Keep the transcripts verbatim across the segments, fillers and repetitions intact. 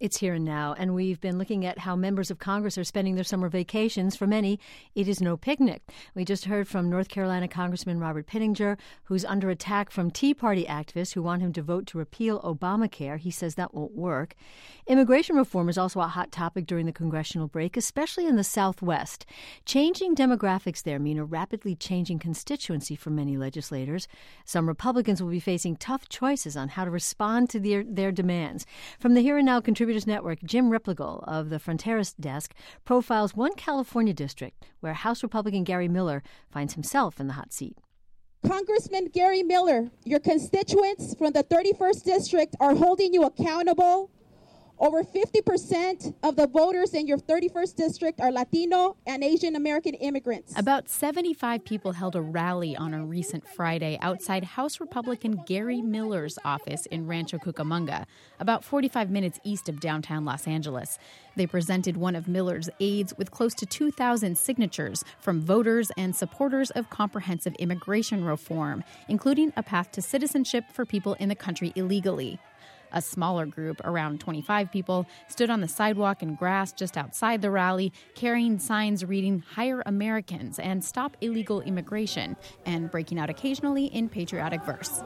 It's Here and Now, and we've been looking at how members of Congress are spending their summer vacations. For many, it is no picnic. We just heard from North Carolina Congressman Robert Pittenger, who's under attack from Tea Party activists who want him to vote to repeal Obamacare. He says that won't work. Immigration reform is also a hot topic during the congressional break, especially in the Southwest. Changing demographics there mean a rapidly changing constituency for many legislators. Some Republicans will be facing tough choices on how to respond to their, their demands. From the Here and Now Contributors Network, Jim Replogle of the Fronteras Desk profiles one California district where House Republican Gary Miller finds himself in the hot seat. Congressman Gary Miller, your constituents from the thirty-first District are holding you accountable. Over fifty percent of the voters in your thirty-first District are Latino and Asian American immigrants. About seventy-five people held a rally on a recent Friday outside House Republican Gary Miller's office in Rancho Cucamonga, about forty-five minutes east of downtown Los Angeles. They presented one of Miller's aides with close to two thousand signatures from voters and supporters of comprehensive immigration reform, including a path to citizenship for people in the country illegally. A smaller group, around twenty-five people, stood on the sidewalk and grass just outside the rally, carrying signs reading "Hire Americans" and "Stop Illegal Immigration," and breaking out occasionally in patriotic verse.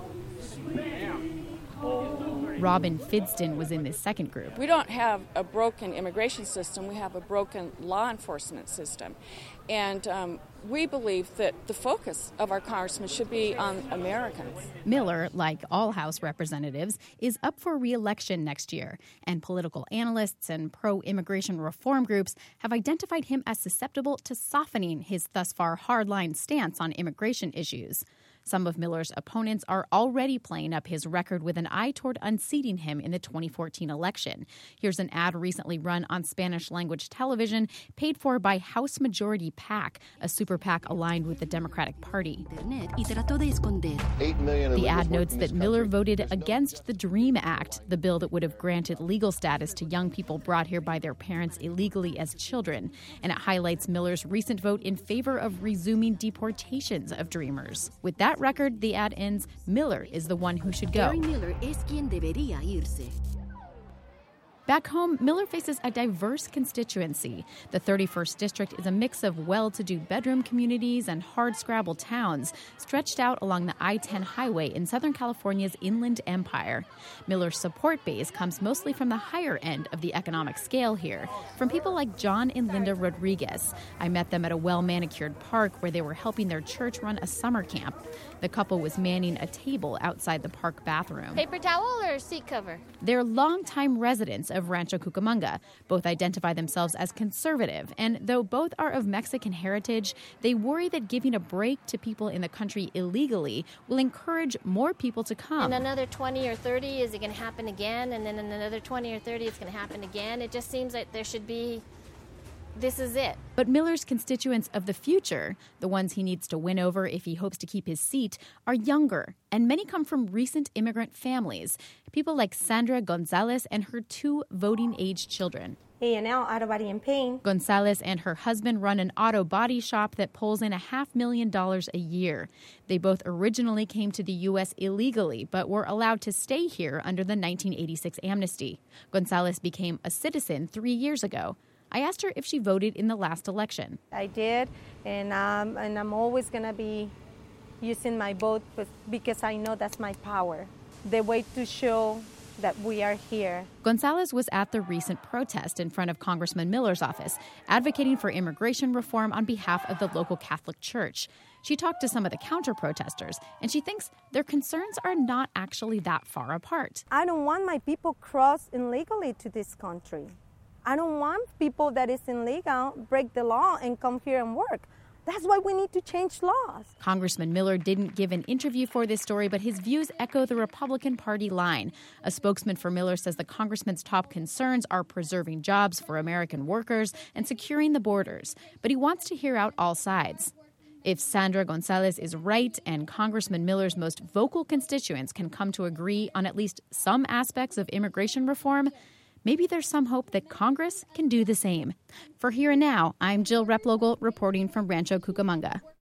Robin Fidston was in this second group. We don't have a broken immigration system. We have a broken law enforcement system. And um, we believe that the focus of our congressmen should be on Americans. Miller, like all House representatives, is up for re-election next year. And political analysts and pro-immigration reform groups have identified him as susceptible to softening his thus far hardline stance on immigration issues. Some of Miller's opponents are already playing up his record with an eye toward unseating him in the twenty fourteen election. Here's an ad recently run on Spanish-language television, paid for by House Majority PAC, a super PAC aligned with the Democratic Party. The ad notes that Miller voted against the DREAM Act, the bill that would have granted legal status to young people brought here by their parents illegally as children. And it highlights Miller's recent vote in favor of resuming deportations of Dreamers. With that record, the ad ends, Miller is the one who should go. Gary Miller es quien debería irse. Back home, Miller faces a diverse constituency. The thirty-first District is a mix of well-to-do bedroom communities and hard-scrabble towns stretched out along the I ten highway in Southern California's Inland Empire. Miller's support base comes mostly from the higher end of the economic scale here, from people like John and Linda Rodriguez. I met them at a well-manicured park where they were helping their church run a summer camp. The couple was manning a table outside the park bathroom. Paper towel or seat cover? They're longtime residents of Rancho Cucamonga. Both identify themselves as conservative, and though both are of Mexican heritage, they worry that giving a break to people in the country illegally will encourage more people to come. In another twenty or thirty, is it going to happen again? And then in another twenty or thirty, it's going to happen again. It just seems like there should be, this is it. But Miller's constituents of the future, the ones he needs to win over if he hopes to keep his seat, are younger, and many come from recent immigrant families. People like Sandra Gonzalez and her two voting-age children. A and L Auto Body and Paint. Gonzalez and her husband run an auto body shop that pulls in a half million dollars a year. They both originally came to the U S illegally, but were allowed to stay here under the nineteen eighty-six amnesty. Gonzalez became a citizen three years ago. I asked her if she voted in the last election. I did, and um, and I'm always going to be using my vote because I know that's my power. The way to show that we are here. Gonzalez was at the recent protest in front of Congressman Miller's office, advocating for immigration reform on behalf of the local Catholic Church. She talked to some of the counter-protesters, and she thinks their concerns are not actually that far apart. I don't want my people cross illegally to this country. I don't want people that is illegal break the law and come here and work. That's why we need to change laws. Congressman Miller didn't give an interview for this story, but his views echo the Republican Party line. A spokesman for Miller says the congressman's top concerns are preserving jobs for American workers and securing the borders. But he wants to hear out all sides. If Sandra Gonzalez is right and Congressman Miller's most vocal constituents can come to agree on at least some aspects of immigration reform, maybe there's some hope that Congress can do the same. For Here and Now, I'm Jill Replogle reporting from Rancho Cucamonga.